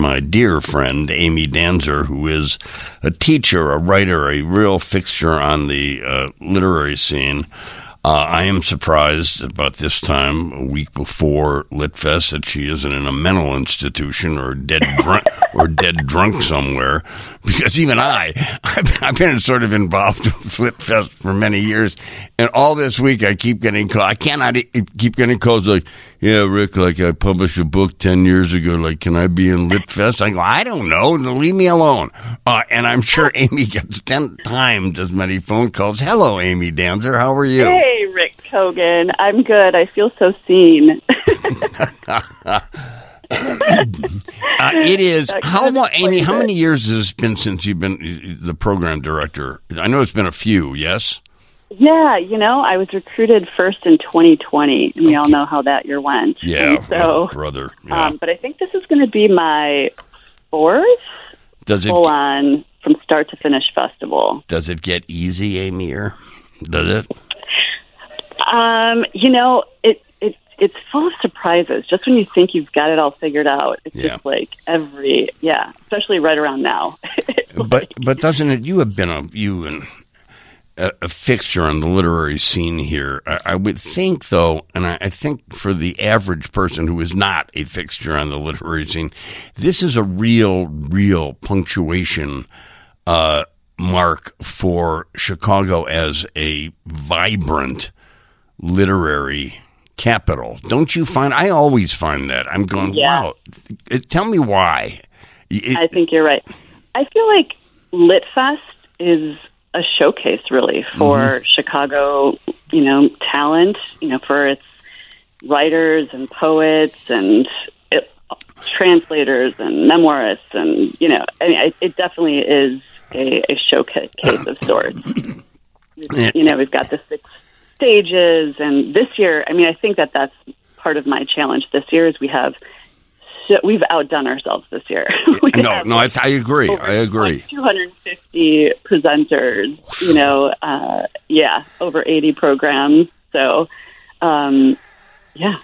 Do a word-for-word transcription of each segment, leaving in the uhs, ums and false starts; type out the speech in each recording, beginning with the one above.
my dear friend, Amy Danzer, who is a teacher, a writer, a real fixture on the uh, literary scene. Uh, I am surprised about this time, a week before LitFest, that she isn't in a mental institution or dead drunk or dead drunk somewhere. Because even I, I've, I've been sort of involved with LitFest for many years, and all this week I keep getting calls. I cannot keep getting calls like, "Yeah, Rick, like I published a book ten years ago. Like, can I be in LitFest?" I go, "I don't know. Leave me alone." Uh, and I'm sure Amy gets ten times as many phone calls. Hello, Amy Danzer. How are you? Hey. Rick Kogan. I'm good. I feel so seen. uh, it is. How long, Amy, how many years has it been since you've been the program director? I know it's been a few, yes? Yeah, you know, I was recruited first in twenty twenty, and we okay. all know how that year went. Yeah, and so, brother. Yeah. Um, but I think this is going to be my fourth does it, full-on from start to finish festival. Does it get easy, Amy, or does it? Um, you know, it, it it's full of surprises. Just when you think you've got it all figured out, it's yeah. just like every, yeah, especially right around now. but like, but doesn't it, you have been a, you and a, a fixture on the literary scene here. I, I would think, though, and I, I think for the average person who is not a fixture on the literary scene, this is a real, real punctuation uh, mark for Chicago as a vibrant literary capital. Don't you find? I always find that. I'm going, yeah. wow. It, tell me why. It, I think you're right. I feel like LitFest is a showcase, really, for mm-hmm. Chicago, you know, talent, you know, for its writers and poets and it, translators and memoirists. And, you know, I mean, it, it definitely is a, a showcase of sorts. You know, we've got the six stages, and this year, I mean, I think that that's part of my challenge this year is we have, so we've outdone ourselves this year. no, no, I, I agree. I agree. Like two hundred fifty presenters, you know, uh, yeah, over eighty programs. So, um, yeah.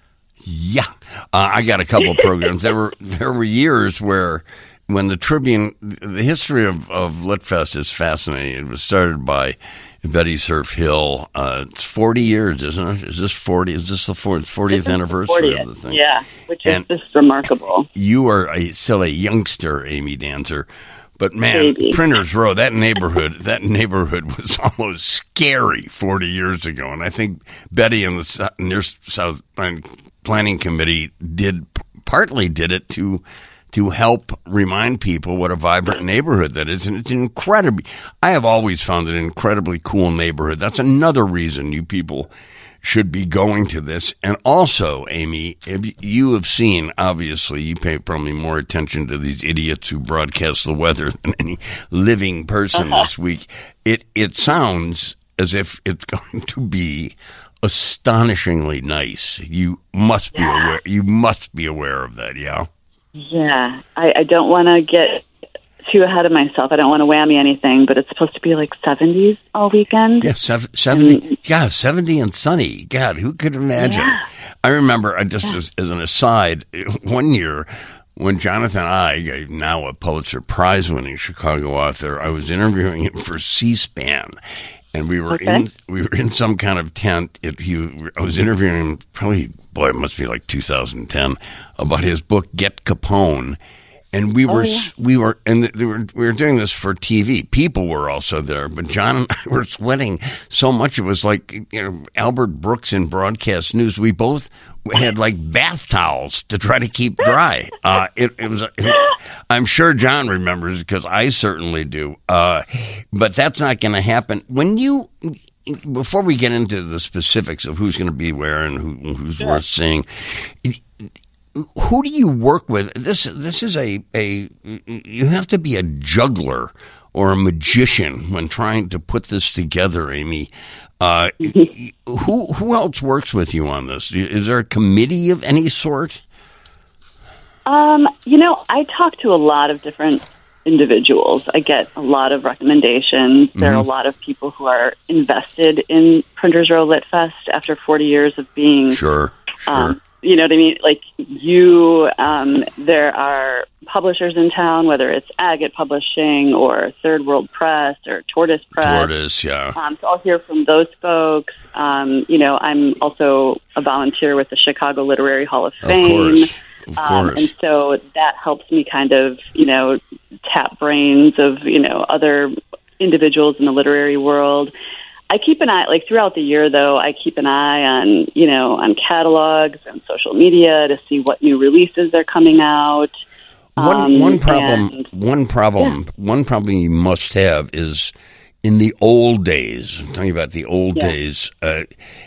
Yeah. Uh, I got a couple of programs. There were, there were years where when the Tribune, the history of, of LitFest is fascinating. It was started by Betty Surf Hill. Uh, it's forty years, isn't it? Is this forty? Is this the fortieth anniversary fortieth, of the thing? Yeah, which and is just remarkable. You are a, still a youngster, Amy Danzer, but man, Baby. Printers Row, that neighborhood, that neighborhood was almost scary forty years ago. And I think Betty and the near South Planning Committee did partly did it to. to help remind people what a vibrant neighborhood that is. And it's incredibly, I have always found it an incredibly cool neighborhood. That's another reason you people should be going to this. And also, Amy, if you have seen, obviously, you pay probably more attention to these idiots who broadcast the weather than any living person uh-huh. this week. It, it sounds as if it's going to be astonishingly nice. You must be yeah. aware, you must be aware of that, yeah? Yeah, I, I don't want to get too ahead of myself. I don't want to whammy anything, but it's supposed to be like seventies all weekend. Yeah, seventy. And, yeah, seventy and sunny. God, who could imagine? Yeah. I remember, I just yeah. as, as an aside, one year when Jonathan Eig, now a Pulitzer Prize-winning Chicago author, I was interviewing him for C-SPAN. And we were okay. in we were in some kind of tent. It, he, I was interviewing him probably, boy, it must be like two thousand ten, about his book Get Capone. And we were, oh, yeah. we were, and they were, we were doing this for T V. People were also there, but John and I were sweating so much. It was like, you know, Albert Brooks in broadcast news. We both had like bath towels to try to keep dry. Uh, it, it was, it, I'm sure John remembers because I certainly do. Uh, but that's not going to happen. When you, before we get into the specifics of who's going to be where and who, who's sure. worth seeing, who do you work with? This this is a, a you have to be a juggler or a magician when trying to put this together, Amy. Uh, who who else works with you on this? Is there a committee of any sort? Um, you know, I talk to a lot of different individuals. I get a lot of recommendations. There mm-hmm. are a lot of people who are invested in Printers Row LitFest after forty years of being sure, sure. Um, You know what I mean? Like you, um, there are publishers in town, whether it's Agate Publishing or Third World Press or Tortoise Press. Tortoise, yeah. Um, so I'll hear from those folks. Um, you know, I'm also a volunteer with the Chicago Literary Hall of Fame. Of course, of um, course. and so that helps me kind of, you know, tap brains of, you know, other individuals in the literary world. I keep an eye, like throughout the year, though, I keep an eye on, you know, on catalogs and social media to see what new releases are coming out. One Um, one problem, and- one problem, Yeah. one problem you must have is in the old days. I'm talking about the old Yeah. days. Uh,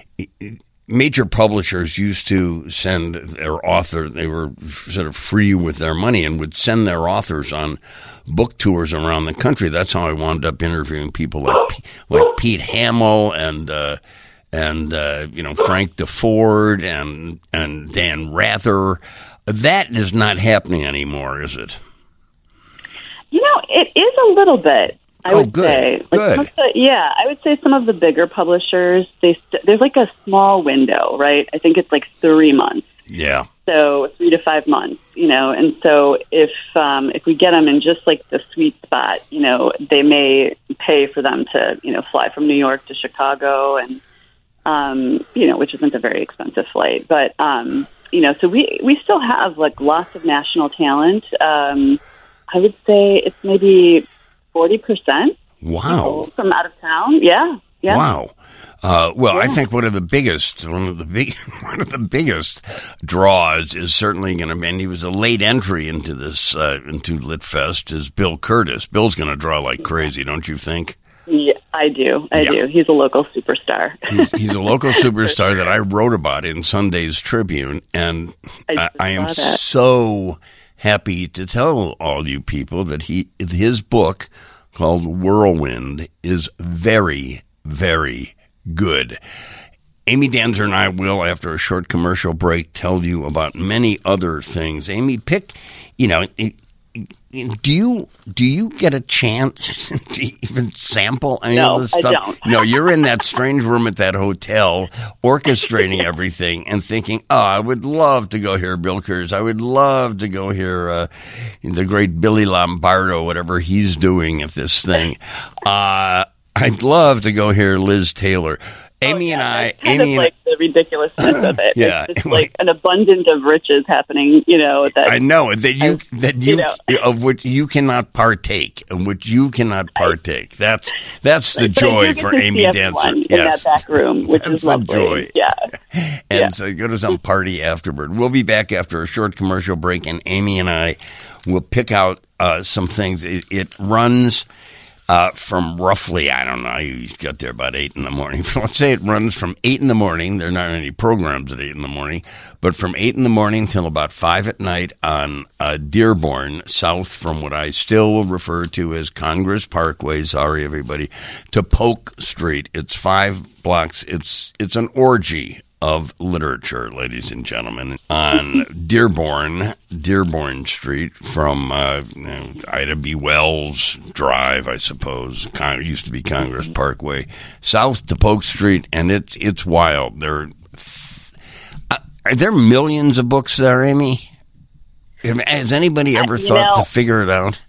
major publishers used to send their author. They were sort of free with their money and would send their authors on book tours around the country. That's how I wound up interviewing people like P- like Pete Hamill and uh, and uh, you know Frank DeFord and and Dan Rather. That is not happening anymore, is it? You know, it is a little bit. I Oh, would good. say, like Good. some of the, yeah, I would say some of the bigger publishers, they st- there's like a small window, right? I think it's like three months, Yeah. so three to five months, you know. And so if um, if we get them in just like the sweet spot, you know, they may pay for them to, you know, fly from New York to Chicago, and um, you know, which isn't a very expensive flight, but um, you know, so we we still have like lots of national talent. Um, I would say it's maybe forty percent Wow. from out of town. Yeah. Yeah. Wow. Uh, well, I Yeah. think one of the biggest, one of the big, one of the biggest draws is certainly going to be, and he was a late entry into this, uh, into LitFest, is Bill Curtis. Bill's going to draw like crazy, don't you think? Yeah, I do. I Yeah. do. He's a local superstar. He's, he's a local superstar that I wrote about in Sunday's Tribune, and I I, just I am saw that. so happy to tell all you people that he, his book called Whirlwind is very, very good. Amy Danzer and I will, after a short commercial break, tell you about many other things. Amy, pick, you know, do you do you get a chance to even sample any No, of this I stuff? don't. No, you're in that strange room at that hotel, orchestrating everything and thinking, "Oh, I would love to go hear Bill Curtis. I would love to go hear uh, the great Billy Lombardo, whatever he's doing at this thing. Uh, I'd love to go hear Liz Taylor." Amy Oh, and yeah, I, that's kind Amy of and like the ridiculousness of it. Yeah. It's just like an abundance of riches happening, you know, that I know that you I- that you, you know. of which you cannot partake, of which you cannot partake. That's that's the But I do joy get for to Amy see Dancer. everyone in Yes, that back room, which That's is the lovely. joy. Yeah. And Yeah. so go to some party afterward. We'll be back after a short commercial break, and Amy and I will pick out uh, some things. It, it runs. Uh, from roughly, I don't know, you got there about eight in the morning. Let's say it runs from eight in the morning. There are not any programs at eight in the morning, but from eight in the morning till about five at night on uh, Dearborn, south from what I still refer to as Congress Parkway. Sorry, everybody, to Polk Street. It's five blocks. It's it's an orgy of literature, ladies and gentlemen, on Dearborn, Dearborn Street from uh, you know, Ida B. Wells Drive, I suppose. Con- it used to be Congress Parkway, south to Polk Street, and it's it's wild. There uh, are there millions of books there, Amy? Has anybody ever you thought know, to figure it out?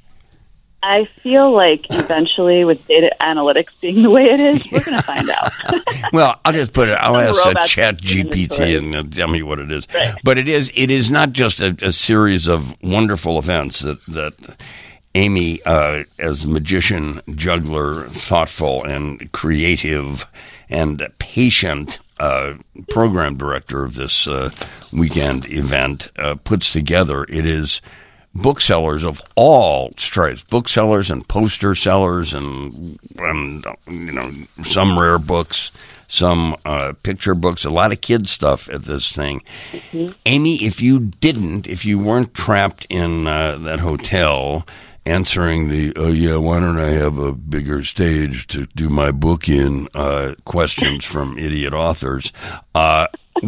I feel like eventually, with data analytics being the way it is, we're going to find out. Well, I'll just put it. I'll Some ask a robots Chat G doing P this T for and they'll tell me what it is. Right. But it is. It is not just a, a series of wonderful events that that Amy, uh, as magician, juggler, thoughtful, and creative, and patient uh, program director of this uh, weekend event, uh, puts together. It is. Booksellers of all stripes, booksellers and poster sellers, and, and you know, some rare books, some uh, picture books, a lot of kids stuff at this thing. Mm-hmm. Amy, if you didn't, if you weren't trapped in uh, that hotel answering the, oh yeah, why don't I have a bigger stage to do my book in, uh, questions from idiot authors, uh,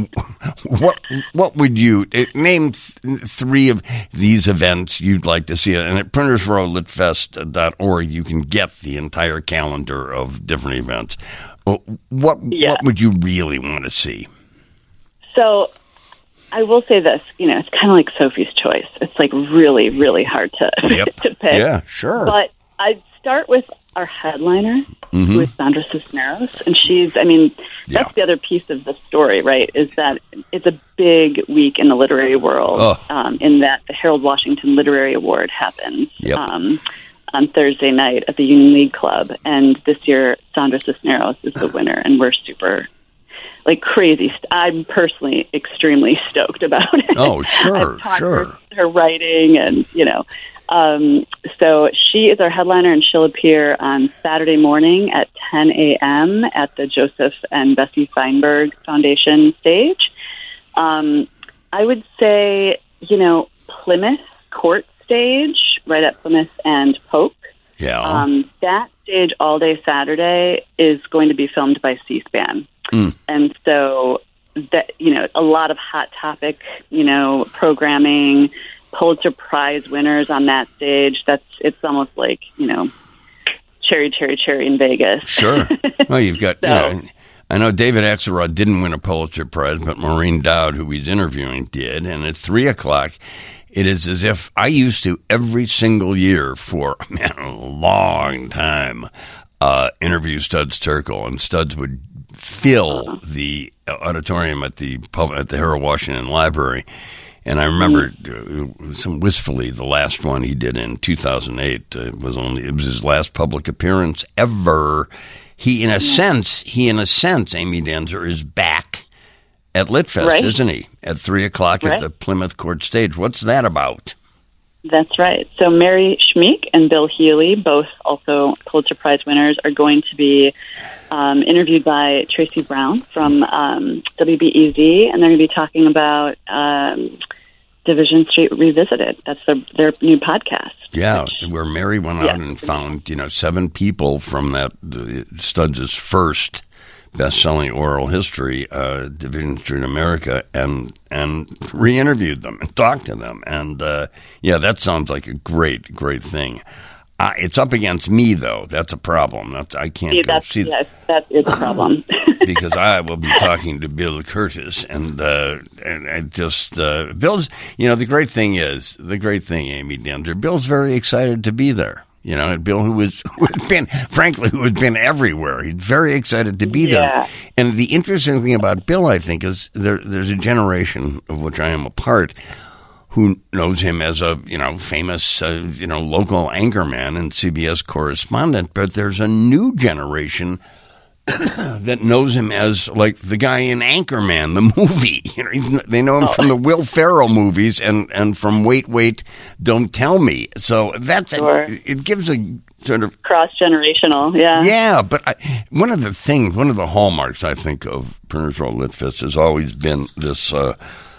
what what would you name th- three of these events you'd like to see? And at printers row lit fest dot org you can get the entire calendar of different events. What Yeah. what would you really want to see? So I will say this, you know, it's kind of like Sophie's Choice. It's like really, really hard to Yep. to pick. Yeah, sure. But I'd start with our headliner, Mhm. who is Sandra Cisneros, and she's, I mean, that's Yeah. the other piece of the story, right? Is that it's a big week in the literary world, Oh. um, in that the Harold Washington Literary Award happens Yep. um, on Thursday night at the Union League Club, and this year Sandra Cisneros is the winner, and we're super. Like crazy. st- I'm personally extremely stoked about it. Oh, sure, I've taught sure. Her, her writing, and you know, um, so she is our headliner, and she'll appear on Saturday morning at ten a.m. at the Joseph and Bessie Feinberg Foundation stage. Um, I would say, you know, Plymouth Court stage, right at Plymouth and Polk. Yeah. Um, that stage all day Saturday is going to be filmed by C-SPAN. Mm. And so that, you know, a lot of hot topic, you know, programming, Pulitzer Prize winners on that stage. That's, it's almost like, you know, cherry, cherry, cherry in Vegas. Sure. Well, you've got, So- you know, I know David Axelrod didn't win a Pulitzer Prize, but Maureen Dowd, who he's interviewing, did. And at three o'clock, it is as if I used to every single year for, man, a long time, uh, interview Studs Terkel, and Studs would fill the auditorium at the pub, at the Harold Washington Library. And I remember uh, some wistfully the last one he did in two thousand eight uh, was only it was his last public appearance ever. He, in a sense, he in a sense, Amy Danzer is back at Litfest, Right. isn't he? At three o'clock at Right. the Plymouth Court stage. What's that about? That's right. So Mary Schmeek and Bill Healy, both also Pulitzer Prize winners, are going to be um, interviewed by Tracy Brown from um, W B E Z, and they're going to be talking about um, Division Street Revisited. That's their, their new podcast. Yeah, which- where Mary went out Yeah. and found, you know, seven people from that the Studs' first best-selling oral history, uh, Division Street America, and and re-interviewed them and talked to them. And, uh, yeah, that sounds like a great, great thing. Uh, it's up against me, though. That's a problem. That's, I can't See, go that's, see yes, that is a problem. because I will be talking to Bill Curtis, and uh, and I just uh, Bill's. You know, the great thing is the great thing, Amy Danzer. Bill's very excited to be there. You know, and Bill, who was who has been, frankly, who has been everywhere. He's very excited to be there. Yeah. And the interesting thing about Bill, I think, is there, there's a generation of which I am a part who knows him as a, you know, famous, uh, you know, local anchorman and C B S correspondent. But there's a new generation that knows him as like the guy in Anchorman, the movie. You know, even- they know him Oh. from the Will Ferrell movies and, and from Wait, Wait, Don't Tell Me. So that's Sure. a, it gives a sort of Cross-generational, yeah. yeah. But I, one of the things, one of the hallmarks I think of Printers Row Litfest has always been this. Uh,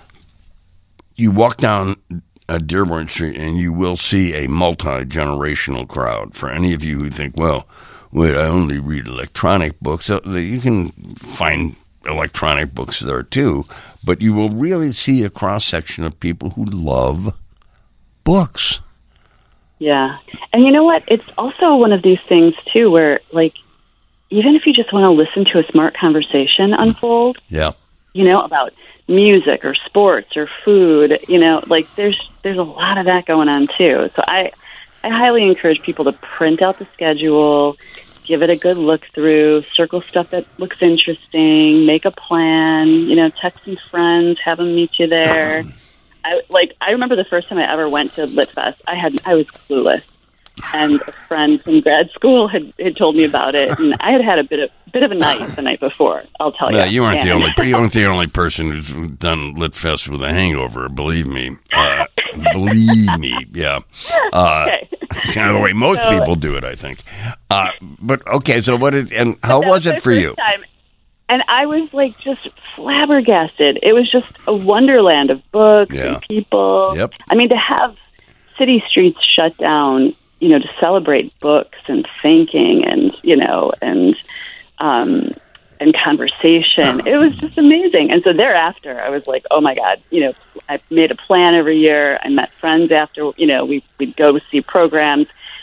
you walk down uh, Dearborn Street and you will see a multi-generational crowd. For any of you who think, well, wait, I only read electronic books, so the- you can find electronic books there too, but you will really see a cross-section of people who love books. Yeah. And you know what? It's also one of these things, too, where, like, even if you just want to listen to a smart conversation unfold, Yeah. you know, about music or sports or food, you know, like, there's there's a lot of that going on, too. So I, I highly encourage people to print out the schedule, give it a good look through, circle stuff that looks interesting, make a plan, you know, text some friends, have them meet you there. I like. I remember the first time I ever went to Litfest. I had. I was clueless, and a friend from grad school had, had told me about it, and I had had a bit of bit of a night the night before. I'll tell Yeah, you. you aren't the And- only you aren't the only person who's done Litfest with a hangover. Believe me, uh, believe me. Yeah, uh, Okay. it's kind of the way most So- people do it, I think. Uh, but okay, so what did and how That was my it for first you? time. And I was like just flabbergasted. It was just a wonderland of books Yeah. and people. Yep. I mean, to have city streets shut down, you know, to celebrate books and thinking and, you know, and um, and conversation. It was just amazing. And so thereafter, I was like, oh, my God, you know, I made a plan every year. I met friends after, you know, we, we'd go see programs.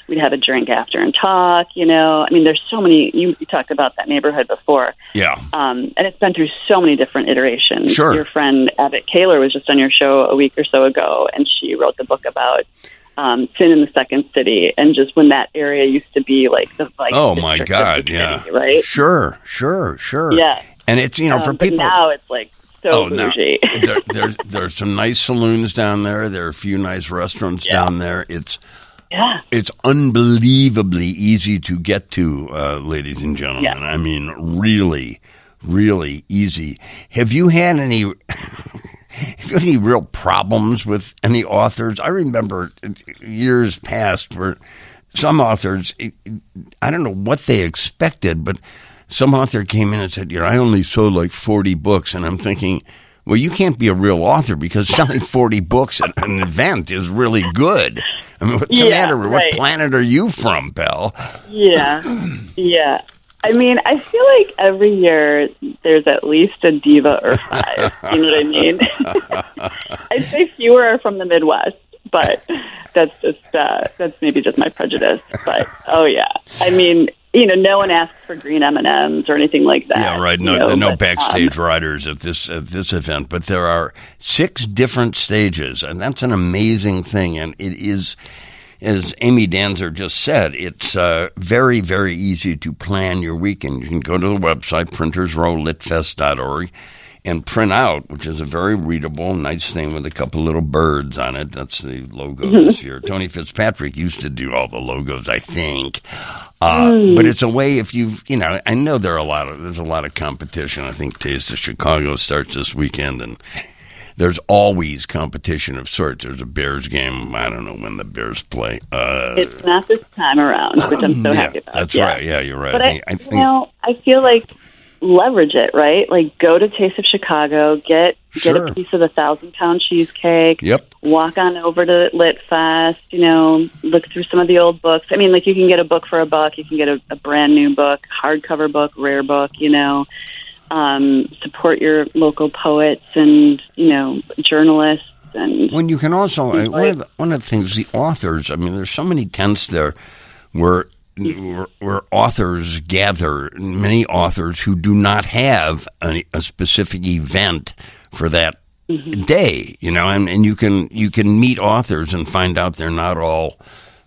we'd have a drink after and talk, you know. I mean, there's so many, you, you talked about that neighborhood before. Yeah. Um, and it's been through so many different iterations. Sure. Your friend Abbott Kaler was just on your show a week or so ago, and she wrote the book about um, Sin in the Second City, and just when that area used to be like the like oh my God, city, yeah, right? Sure, sure, sure. Yeah, and it's you know for um, but people now it's like so oh, bougie. No. there, there's there's some nice saloons down there. There are a few nice restaurants yeah. down there. It's yeah, it's unbelievably easy to get to, uh, ladies and gentlemen. Yeah. I mean, really, really easy. Have you had any? Have you had any real problems with any authors? I remember years past where some authors, I don't know what they expected, but some author came in and said, you know, I only sold like forty books. And I'm thinking, well, you can't be a real author because selling forty books at an event is really good. I mean, what's the yeah, matter? What right. planet are you from, pal? Yeah, yeah. I mean, I feel like every year there's at least a diva or five. You know what I mean? I'd say fewer are from the Midwest, but that's just uh, that's maybe just my prejudice. But oh yeah, I mean, you know, no one asks for green M and M's or anything like that. Yeah, right. No, you know, no but, backstage um, riders at this at this event, but there are six different stages, and that's an amazing thing. And it is, as Amy Danzer just said, it's uh, very, very easy to plan your weekend. You can go to the website printers row lit fest dot org and print out, which is a very readable, nice thing with a couple little birds on it. That's the logo this year. Tony Fitzpatrick used to do all the logos, I think. Uh, mm. But it's a way if you've, you know, I know there are a lot of, there's a lot of competition. I think Taste of Chicago starts this weekend, and there's always competition of sorts. There's a Bears game. I don't know when the Bears play. Uh, it's not this time around, which I'm so yeah, happy about. That's yeah. right. Yeah, you're right. But I I, think, I think, you know, I feel like leverage it, right? Like go to Taste of Chicago, get Sure. get a piece of the thousand pound cheesecake. Yep. Walk on over to Lit Fest. You know, look through some of the old books. I mean, like you can get a book for a buck. You can get a, a brand new book, hardcover book, rare book. You know, um, support your local poets and you know journalists. And when you can also uh, one of the one of the things the authors. I mean, there's so many tents there where. Where, where authors gather, many authors who do not have a, a specific event for that mm-hmm. day, you know, and, and you can you can meet authors and find out they're not all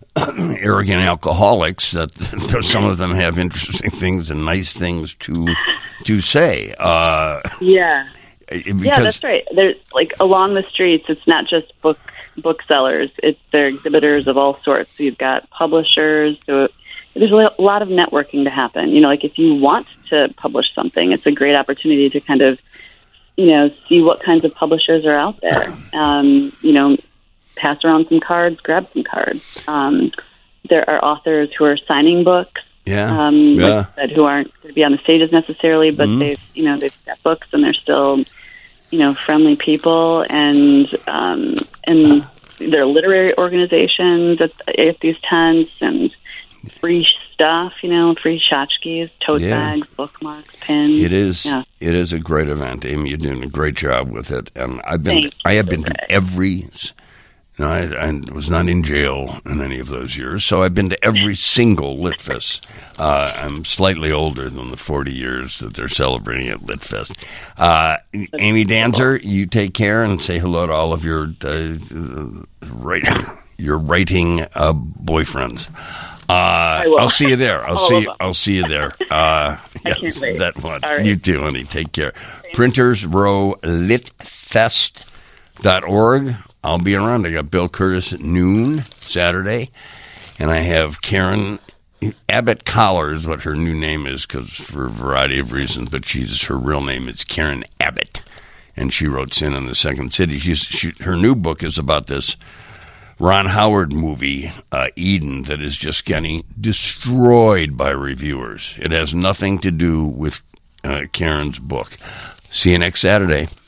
arrogant alcoholics. That some of them have interesting things and nice things to to say. Uh, yeah, because, yeah, that's right. There's like along the streets, it's not just book booksellers; it's they're exhibitors of all sorts. So you've got publishers. So there's a lot of networking to happen. You know, like if you want to publish something, it's a great opportunity to kind of, you know, see what kinds of publishers are out there. Um, you know, pass around some cards, grab some cards. Um, there are authors who are signing books. Yeah. Um, yeah. Like I said, who aren't going to be on the stages necessarily, but mm-hmm. they've, you know, they've got books and they're still, you know, friendly people, and um, and there are literary organizations at, at these tents, and free stuff, you know, free tchotchkes, tote yeah. bags, bookmarks, pins. It is. Yeah. It is a great event, Amy. You're doing a great job with it, and I've been. Thank I have you, been to Ray. every. No, I, I was not in jail in any of those years, so I've been to every single Litfest. Uh, I'm slightly older than the forty years that they're celebrating at Litfest. Uh, Amy Danzer, you take care and say hello to all of your uh, write, your writing uh, boyfriends. Uh, I'll see you there. I'll all see. You, I'll see you there. Uh, yes, can't wait. that one. Right. You too, honey. Take care. Printers Row Lit Fest dot org. I'll be around. I got Bill Curtis at noon Saturday, and I have Karen Abbott Collar is what her new name is, because for a variety of reasons, but she's her real name is Karen Abbott, and she wrote Sin in the Second City. She's, she, her new book is about this Ron Howard movie, uh, Eden, that is just getting destroyed by reviewers. It has nothing to do with uh, Karen's book. See you next Saturday.